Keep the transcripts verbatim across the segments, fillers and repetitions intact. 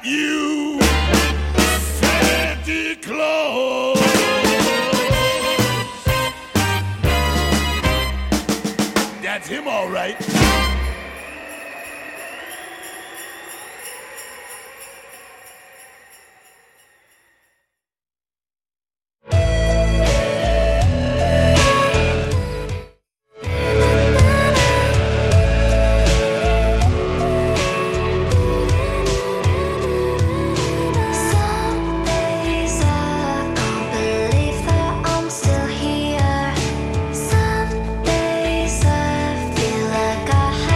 you, Santa Claus. That's him, all right. Some days I feel like I have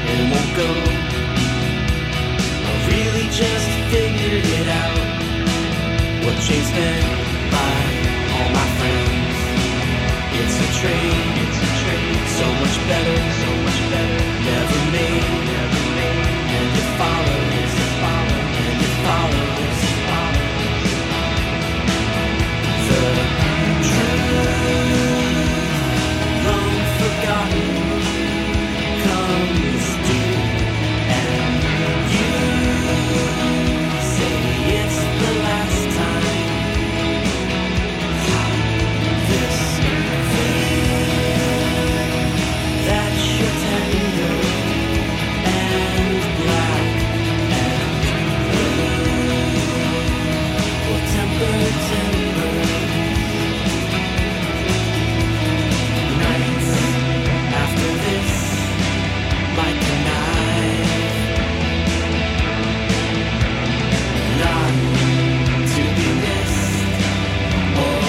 and won't go. I really just figured it out, what James meant by all my friends. It's a trade, it's a trade, so much better, so much better, never made, never made, and it follows, it follows, and it follows, it follows. The truth, long forgotten, comes due, and you say it's the last time. This that you're tender and black and blue will temper, temper nights after this like a knife, not to be missed or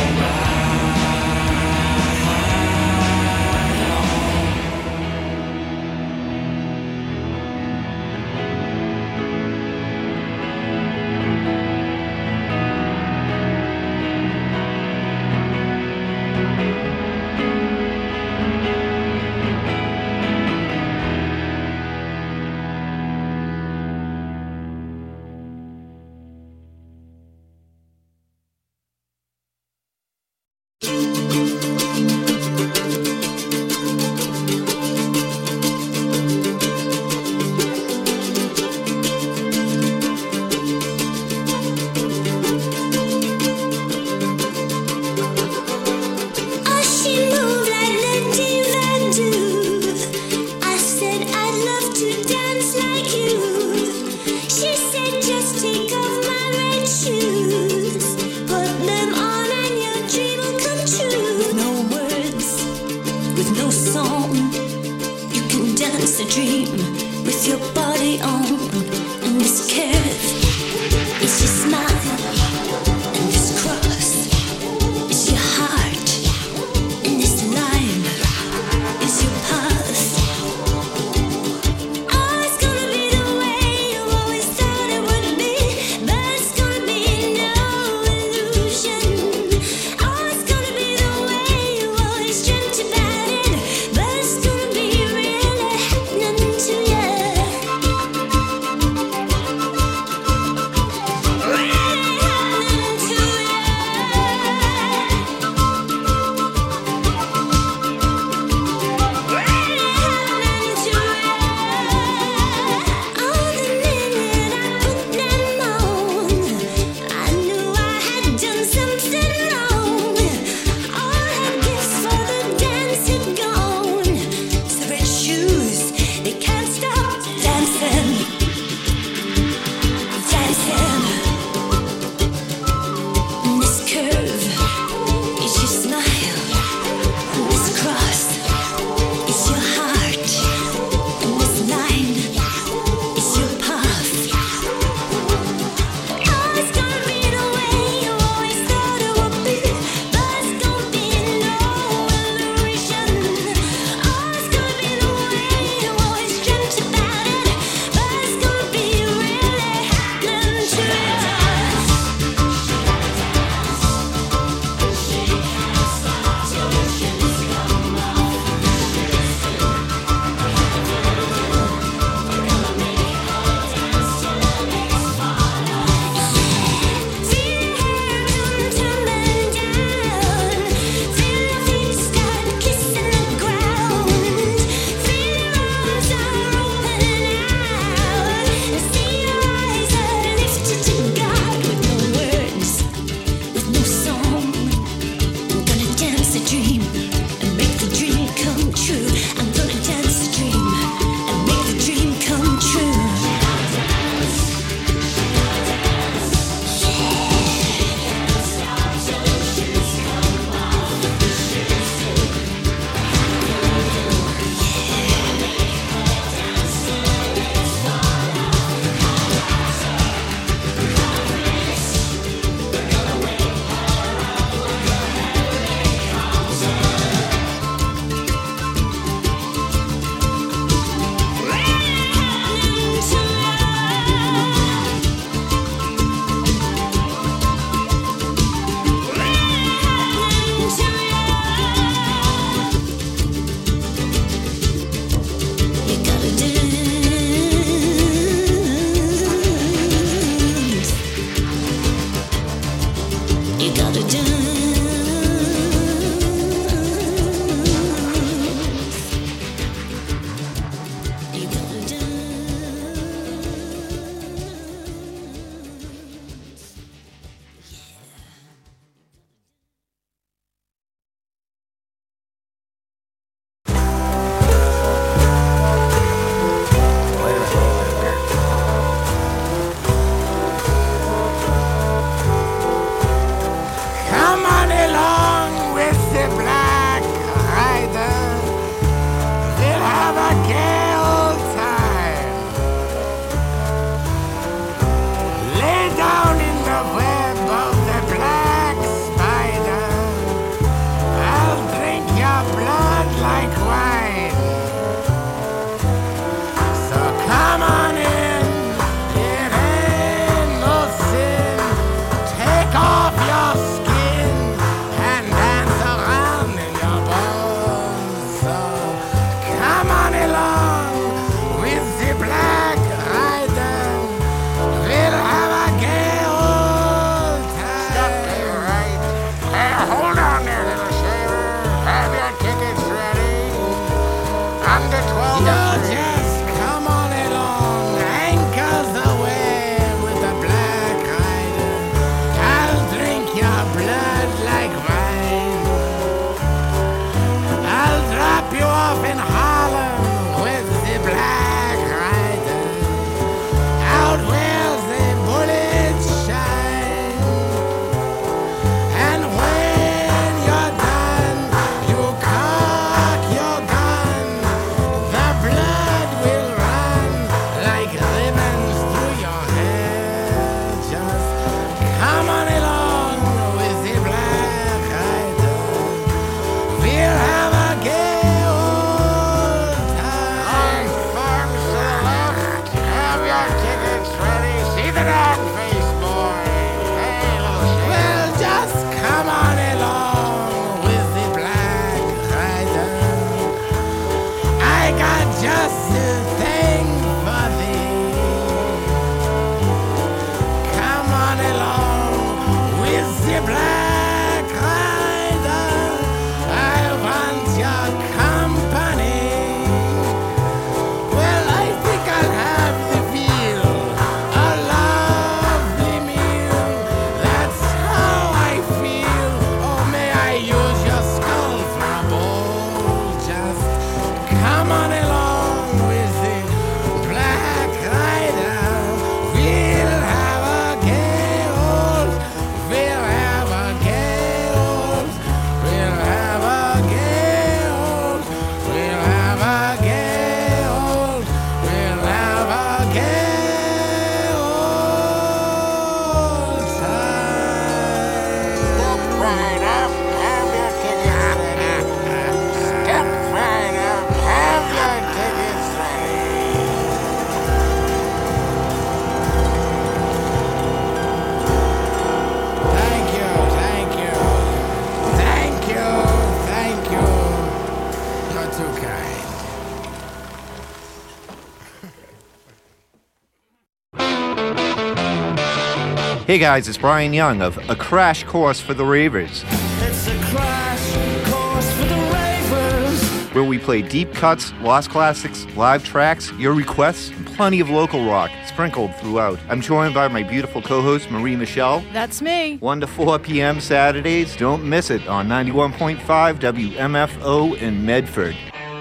Hey guys, it's Brian Young of A Crash Course for the Ravers. It's a crash course for the ravers. Where we play deep cuts, lost classics, live tracks, your requests, and plenty of local rock sprinkled throughout. I'm joined by my beautiful co-host, Marie Michelle. That's me. one to four p.m. Saturdays. Don't miss it on ninety-one point five W M F O in Medford.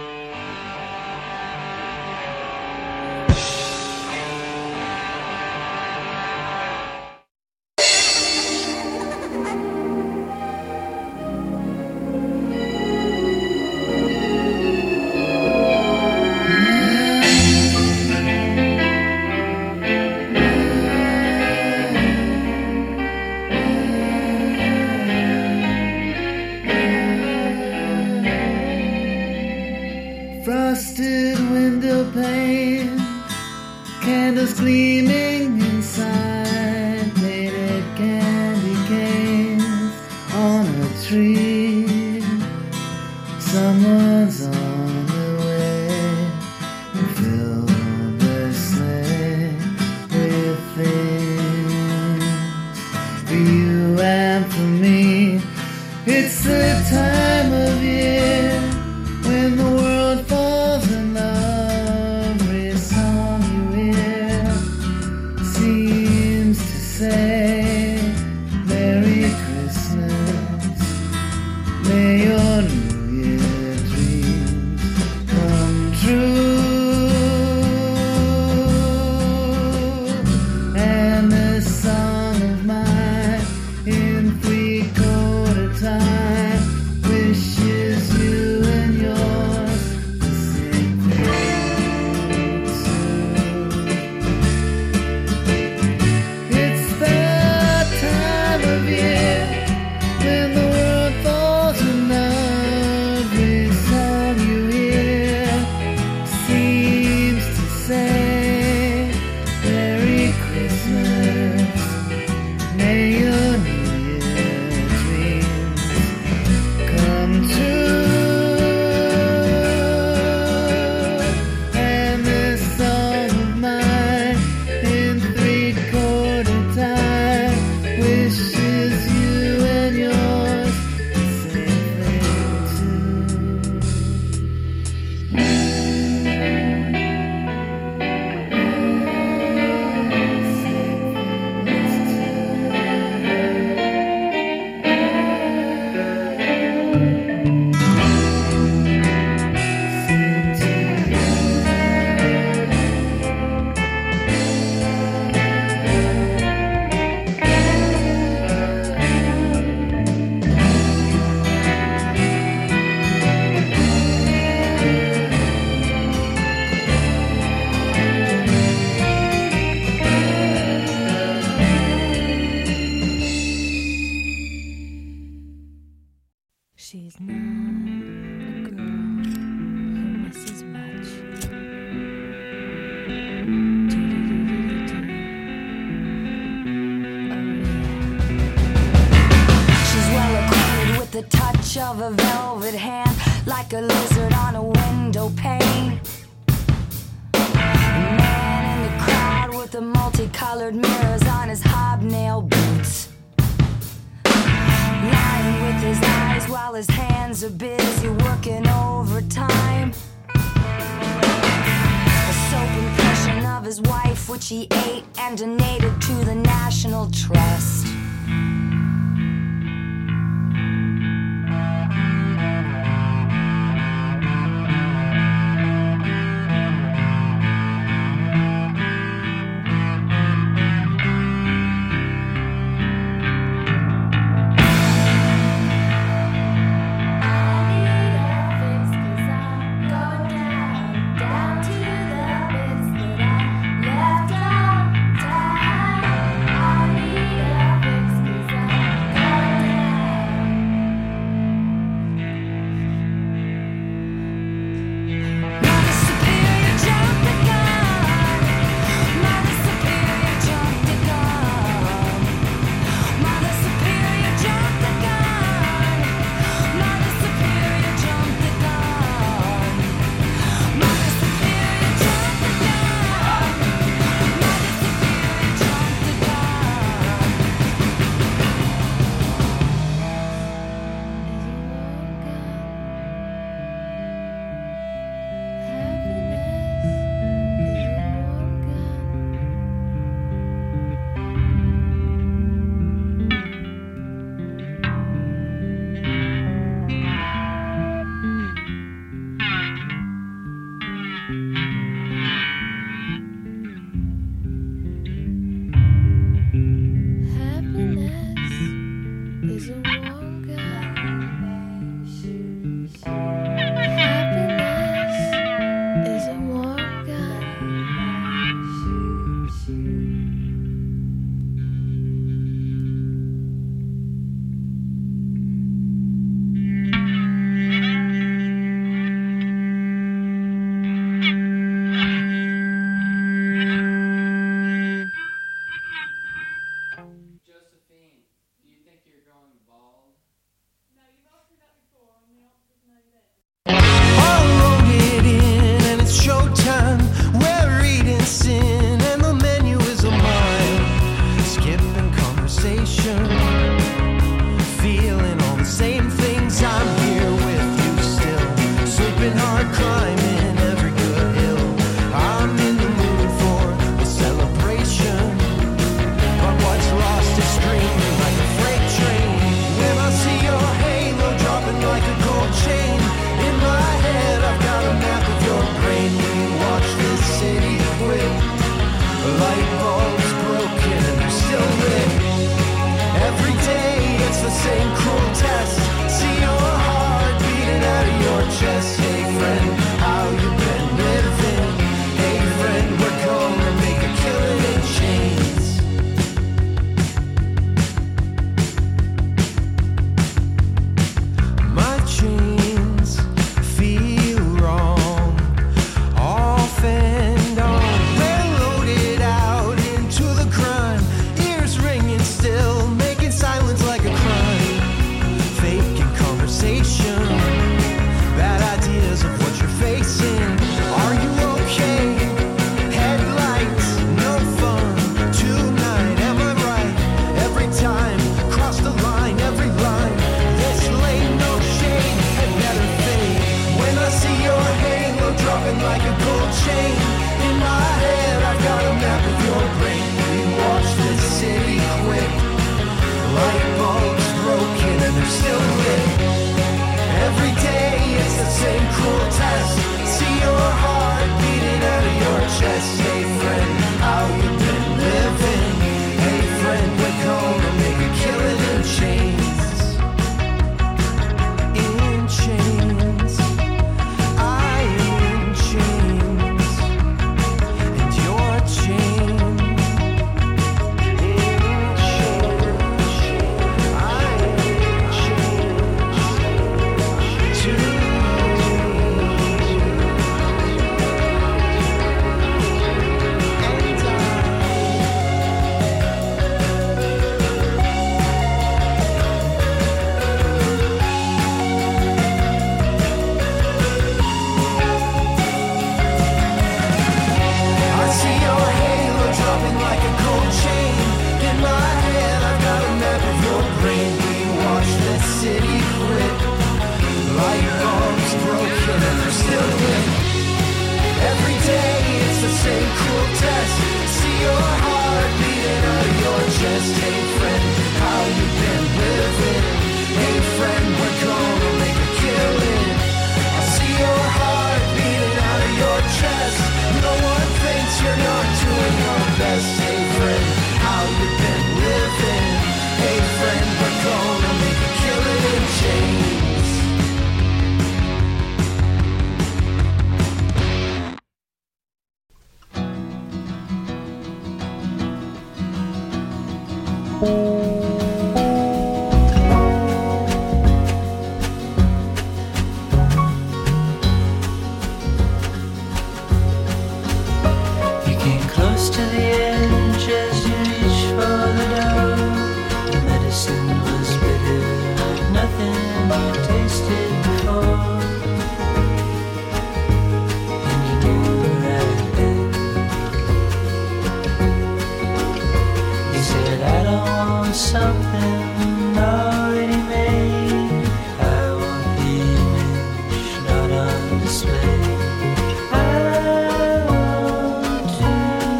Frosted window pane, candles gleaming inside, painted candy canes on a tree. Someone's on the way and fill the sleigh with things for you and for me. It's the time of year when the world falls in love. Every song you hear seems to say Merry Christmas. May your New Year dreams come true. And this song of mine in three-quarter time wishes you and yours the same thing too. It's the time of year when the world falls in love. Every song you hear seems to say Merry Christmas. May your New Year dreams come true. And this song of mine in three-quarter time wishes you and yours the same thing She's not a girl who misses much. She's well acquainted with the touch of a velvet hand, like a lizard on a window pane. A man in the crowd with the multicolored mirrors on his hobnail boots, lying with his eyes while his hands are busy working overtime. A soap impression of his wife, which he ate and donated to the National Trust. Left out time. I need a same cruel test. See your heart beating out of your chest. Hey friend, how you been living? Hey friend, we're gonna make a killing. I see your heart beating out of your chest. No one thinks you're not doing your best. Hey friend, how you been living? Hey friend, we're gonna make a killing in chains. You came close to the edge as you reached for the door. The medicine was bitter, like nothing you tasted before. And you knew right then. You said, I don't want something already made. I want the image not on display. I want to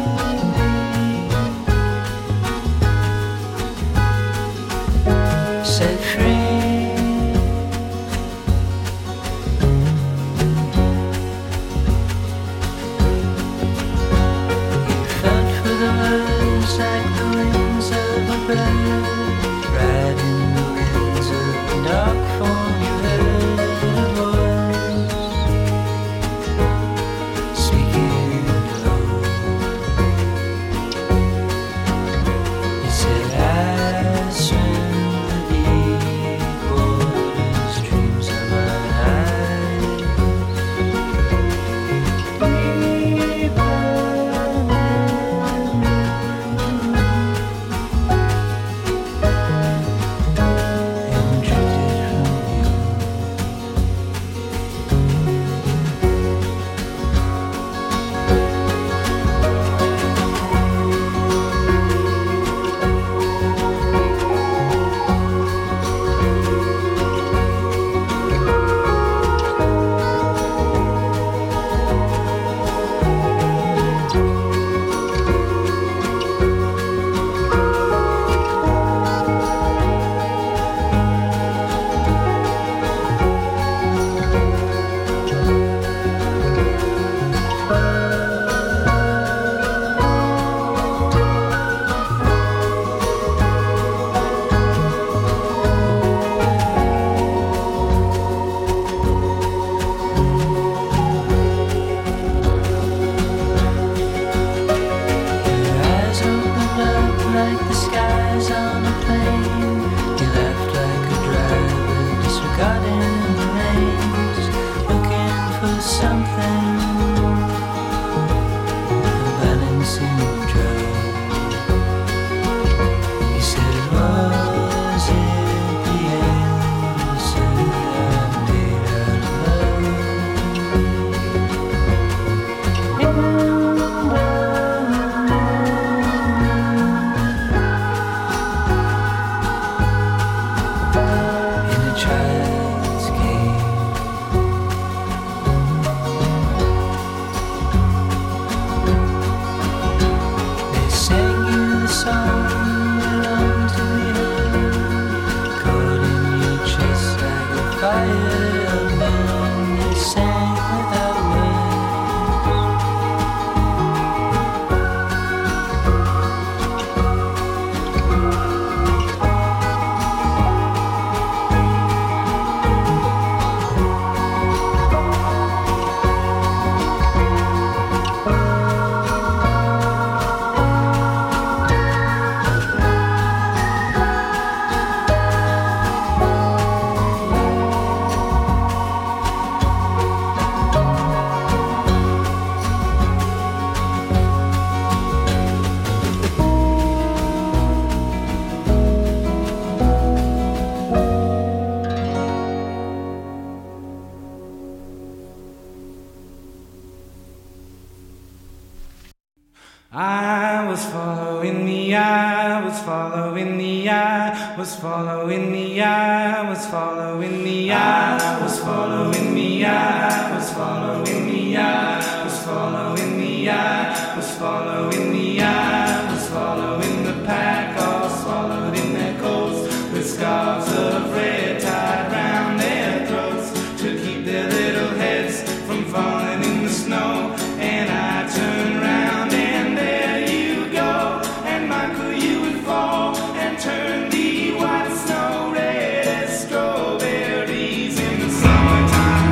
be set free. You felt for the words like the wings of a bird, riding the winds of the dark form. You heard a voice speaking low. It said, I swim the deep waters, dreams of mine eyes. We burn and drifted from you. Your eyes opened up like the skies on a plane. You laughed like a driver disregarding the lanes, looking for something, a balancing drug. You said it was at the end. You said I'm made out of love. And in a child's game, they sang you the song you longed to be heard, caught in your chest like a fire burn. They sang without words. I was following the eye, was following the eye, was following the eye, was following the eye, was following the eye, was following the eye, was following the eye, following the eye, was following the pack, all swallowed in their coats, with scarves of red tied round their throats to keep their little heads from falling in the snow. And I turned round and there you go, and Michael, you would fall and turn the white snow red as strawberries in the summertime.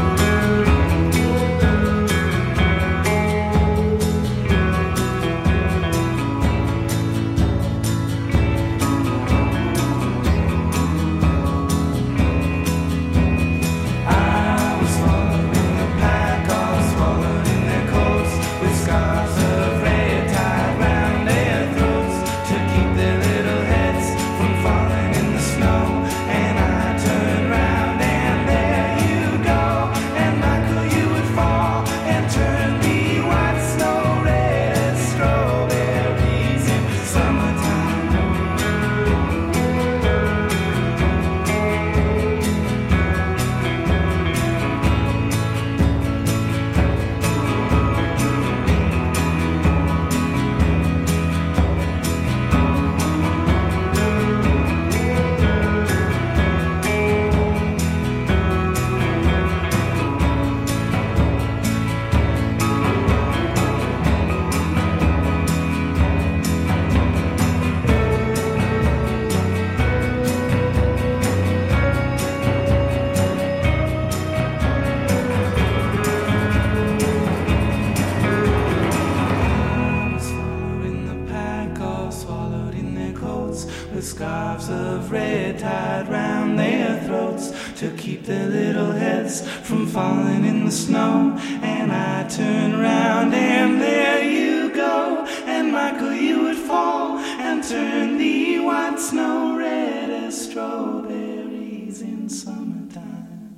With scarves of red tied round their throats to keep their little heads from falling in the snow. And I turn round and there you go, and Michael, you would fall and turn the white snow red as strawberries in summertime.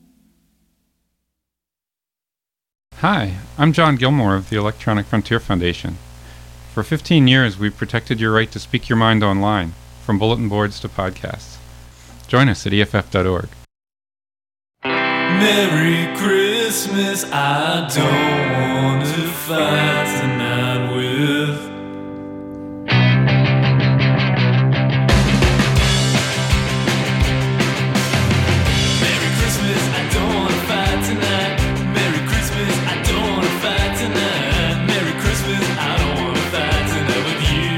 Hi, I'm John Gilmore of the Electronic Frontier Foundation. For fifteen years, we've protected your right to speak your mind online, from bulletin boards to podcasts. Join us at E F F dot org. Merry Christmas, I don't want to fight tonight with. Merry Christmas, I don't want to fight tonight. Merry Christmas, I don't want to fight tonight. Merry Christmas, I don't want to fight tonight with you.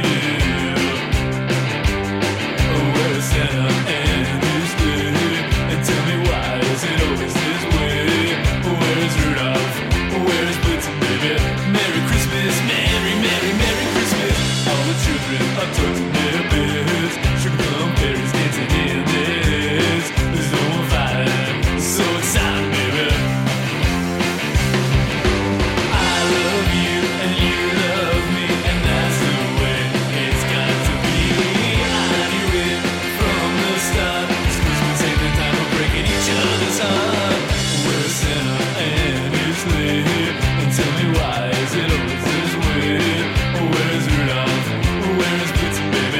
Where's Santa and his sleigh? And tell me, why is it always this way? Where is Rudolph? Where is Blitzen, baby? Merry Christmas, Merry, Merry, Merry Christmas. All the children are tucked in their beds. Sugar plum fairies dancing in this. There's no one fighting, so excited, baby. I love you and you love me, and that's the way it's got to be. I knew it from the start. This Christmas ain't the time of breaking each other's heart. Where's Santa and his sleigh? And tell me, why is it always this way? Where's Rudolph? Where is Blitzen, baby?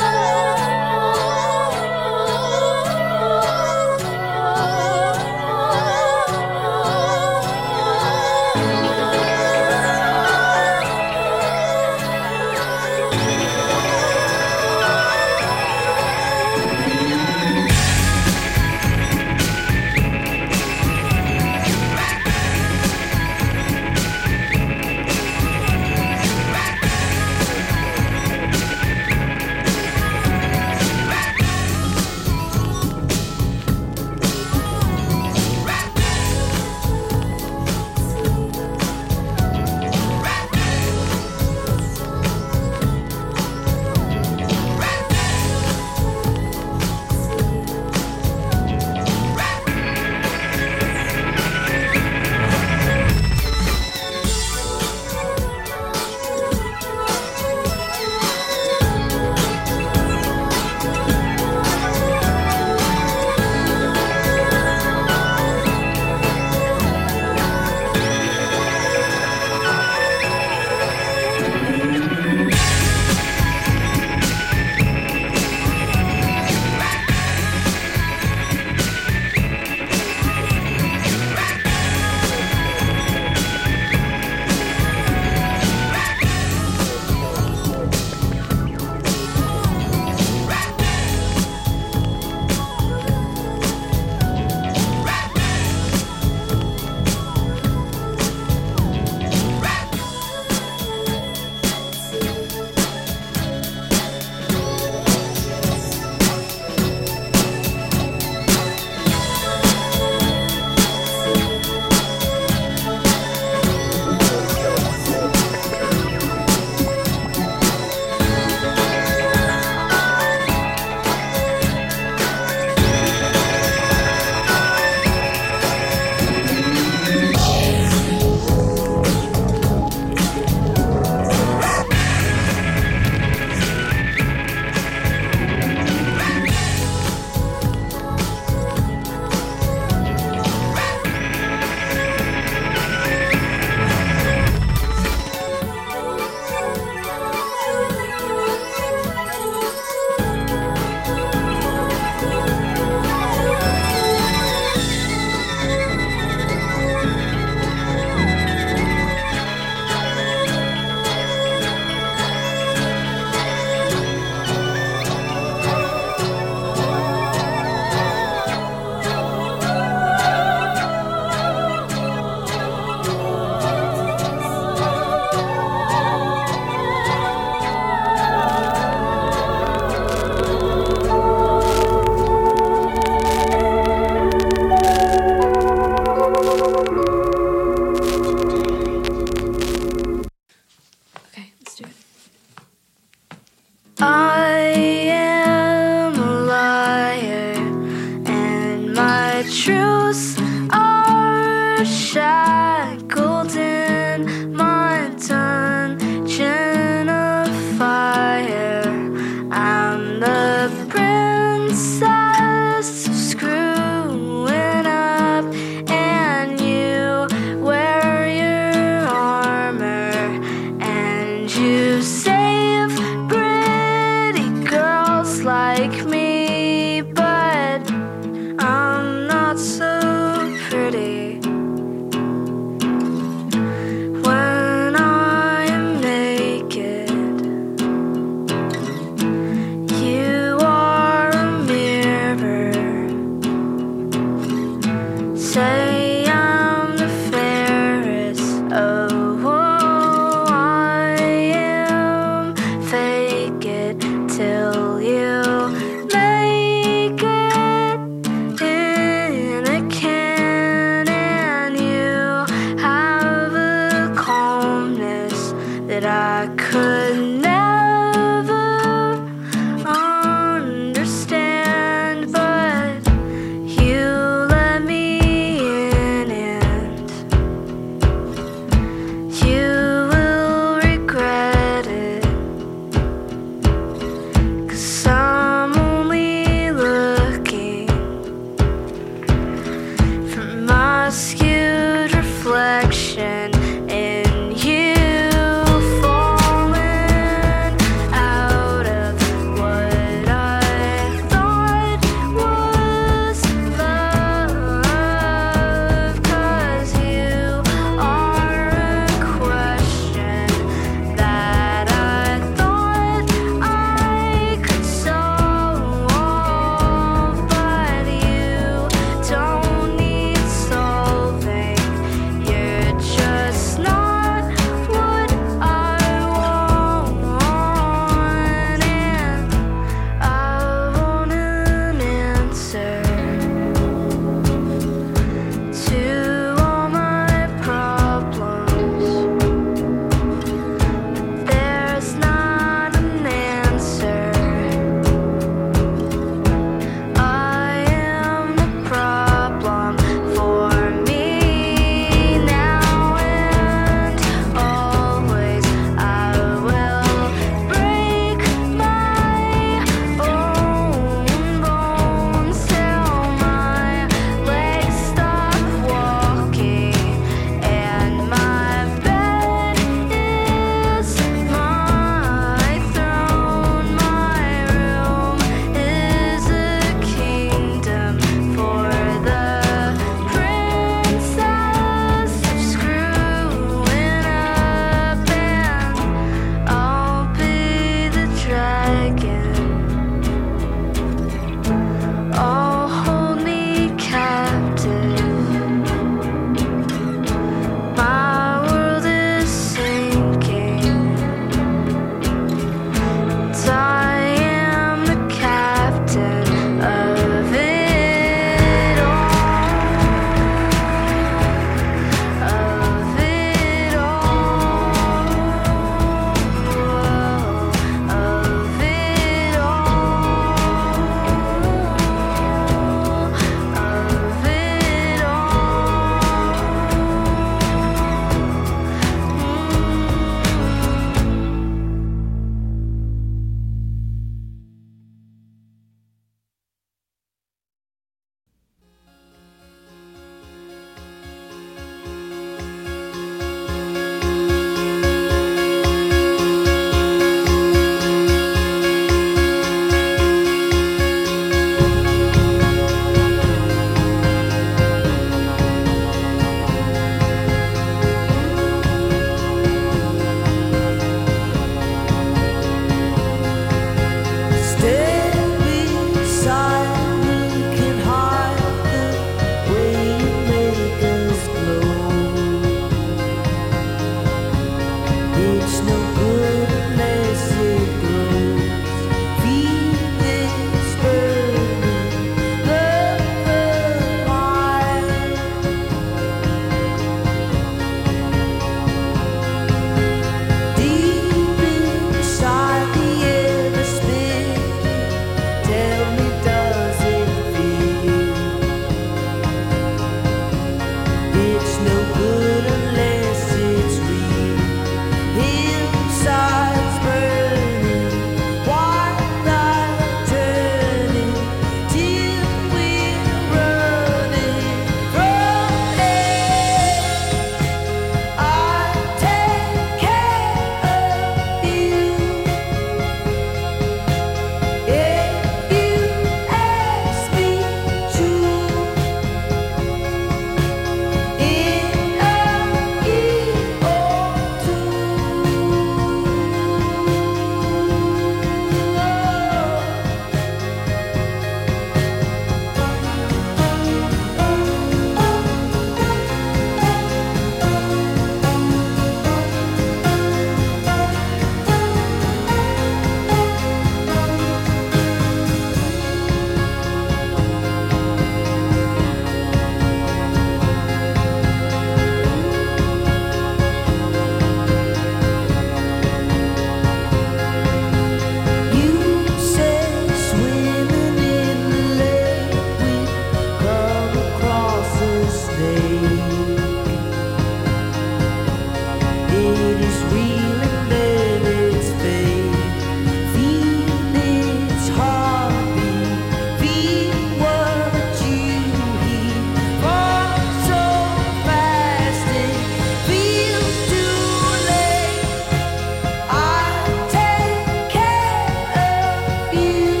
It is real and then it's fake. Feel its heartbeat. Feel what you hear. Fall so fast it feels too late. I'll take care of you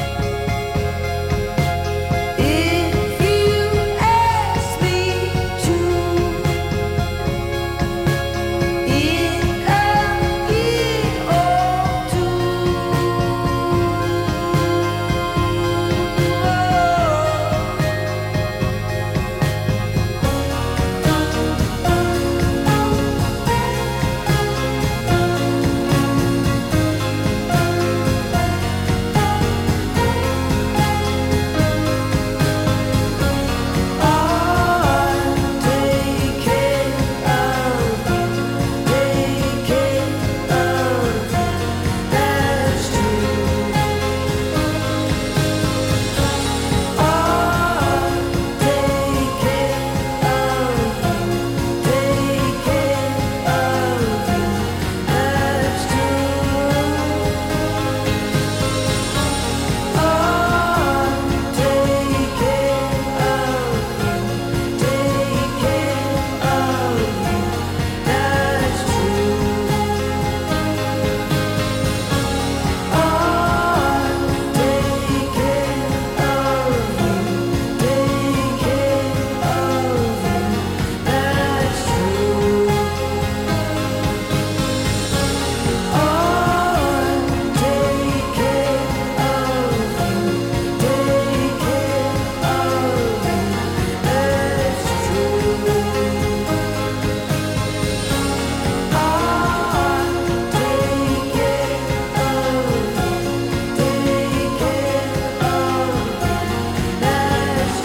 if you ask me to. In a year or I'll take care of you, take care of you, that's true. I'll take care of you, take care of you, that's true. I'll take care of you, take care of you, that's true. I'll take care of you, take care of you, that's true. I'll take care of you, take care of you, that's true. I'll take care of you, take care of you, that's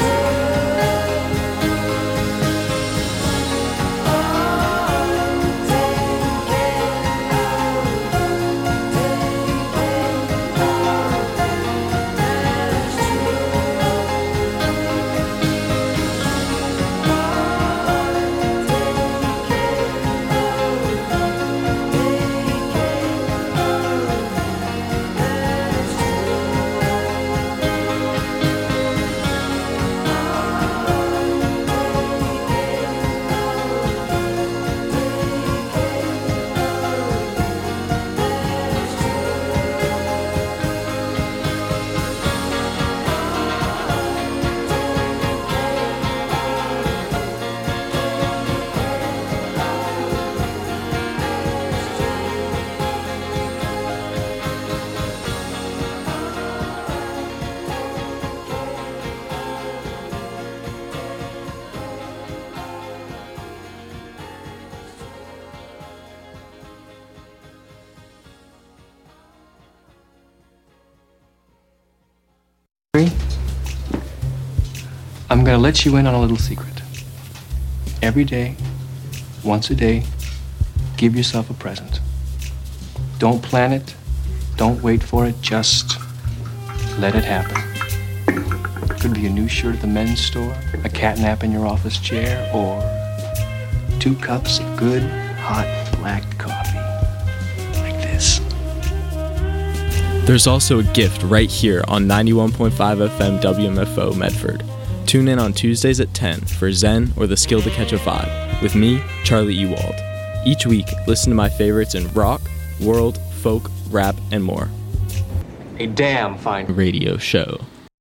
I'm gonna let you in on a little secret. Every day, once a day, give yourself a present. Don't plan it, don't wait for it, just let it happen. Could be a new shirt at the men's store, a cat nap in your office chair, or two cups of good, hot, black coffee. Like this. There's also a gift right here on ninety-one point five F M W M F O Medford. Tune in on Tuesdays at ten for Zen or the Skill to Catch a Vibe with me, Charlie Ewald. Each week, listen to my favorites in rock, world, folk, rap, and more. A damn fine radio show.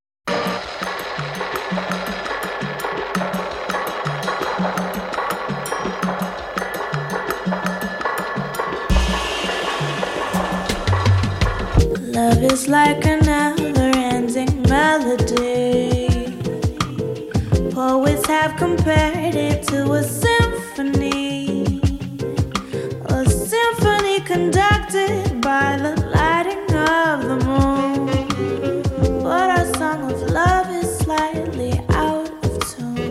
Love is like a never-ending melody. Poets have compared it to a symphony, a symphony conducted by the lighting of the moon. But our song of love is slightly out of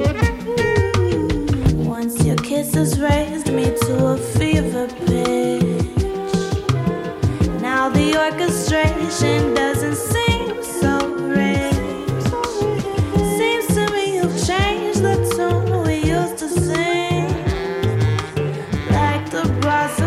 tune. Once your kisses raised me to a fever pitch. Now the orchestration doesn't seem so rich. Seems to me you've changed the tune we used to sing. Like the blossom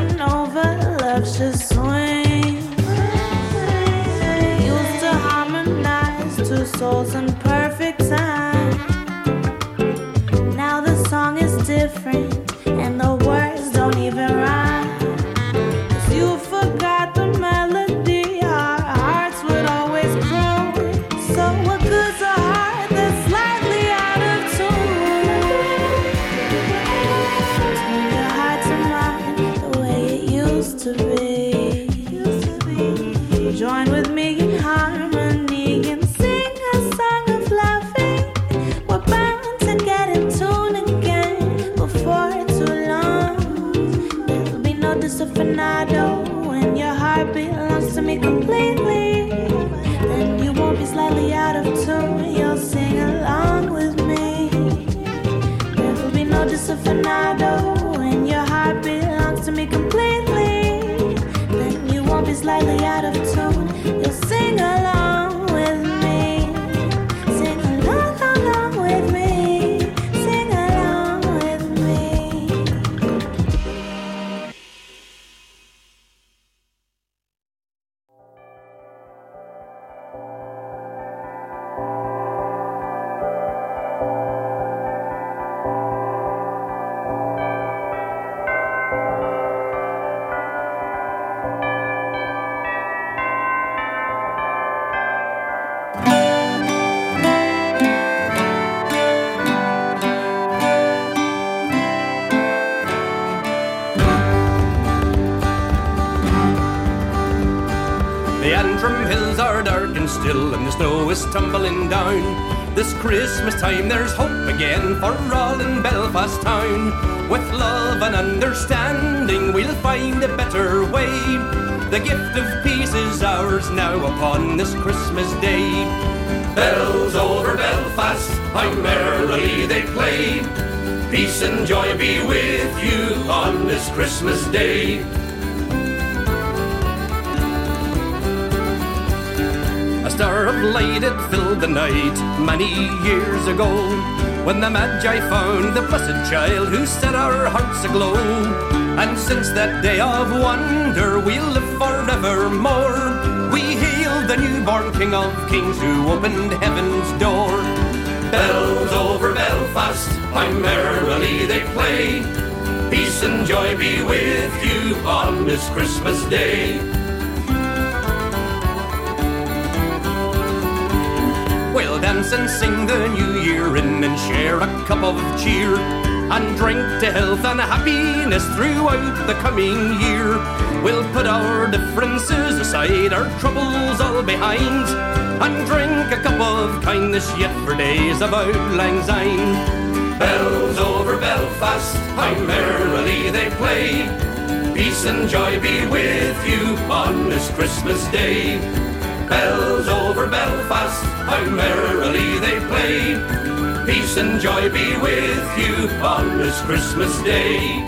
disafinado when your heart belongs to me completely. Then you won't be slightly out of tune. You'll sing along with me. There will be no disafinado when your heart belongs to me completely. Then you won't be slightly out of tune. You'll sing along with me. Sing along, along with me. Sing along with me. The Antrim hills are dark and still, and the snow is tumbling down. This Christmas time there's hope again for all in Belfast town. With love and understanding we'll find a better way. The gift of peace is ours now upon this Christmas day. Bells over Belfast, how merrily they play. Peace and joy be with you on this Christmas day. A star of light it filled the night many years ago, when the Magi found the blessed child who set our hearts aglow. And since that day of wonder we'll live forevermore. We hail the newborn King of Kings who opened heaven's door. Bells over Belfast, how merrily they play. Peace and joy be with you on this Christmas day. We'll dance and sing the new year in and share a cup of cheer, and drink to health and happiness throughout the coming year. We'll put our differences aside, our troubles all behind, and drink a cup of kindness yet for days of auld lang syne. Bells over Belfast, how merrily they play. Peace and joy be with you on this Christmas day. Bells over Belfast, how merrily they play. Peace and joy be with you on this Christmas day.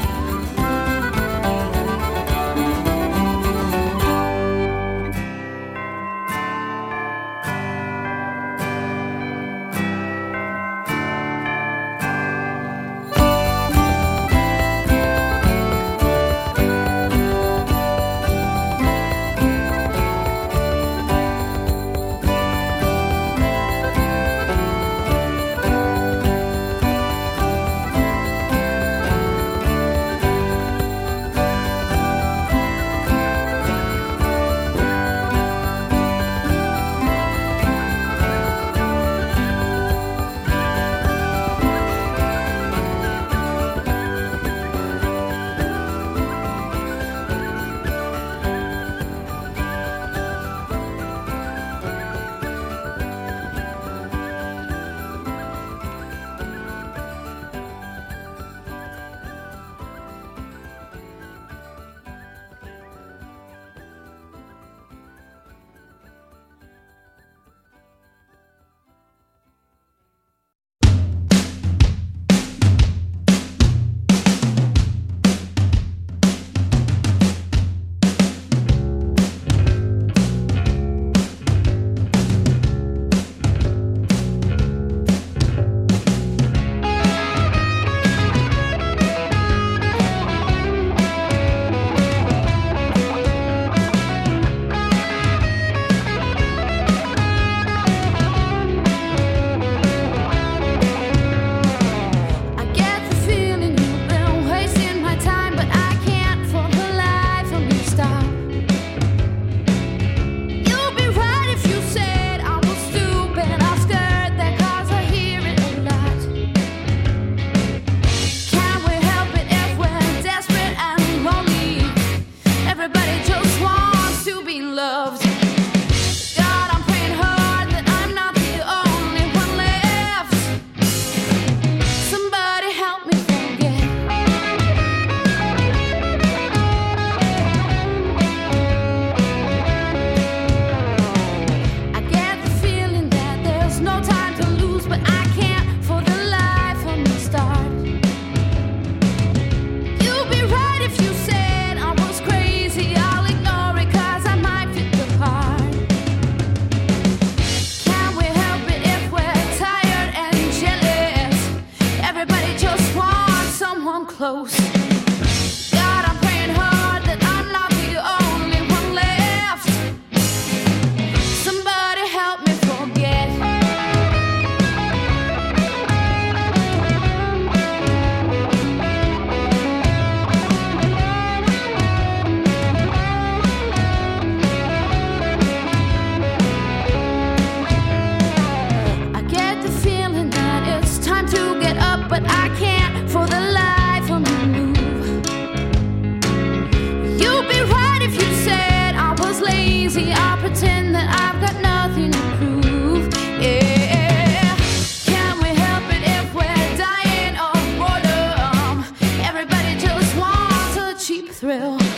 thrill.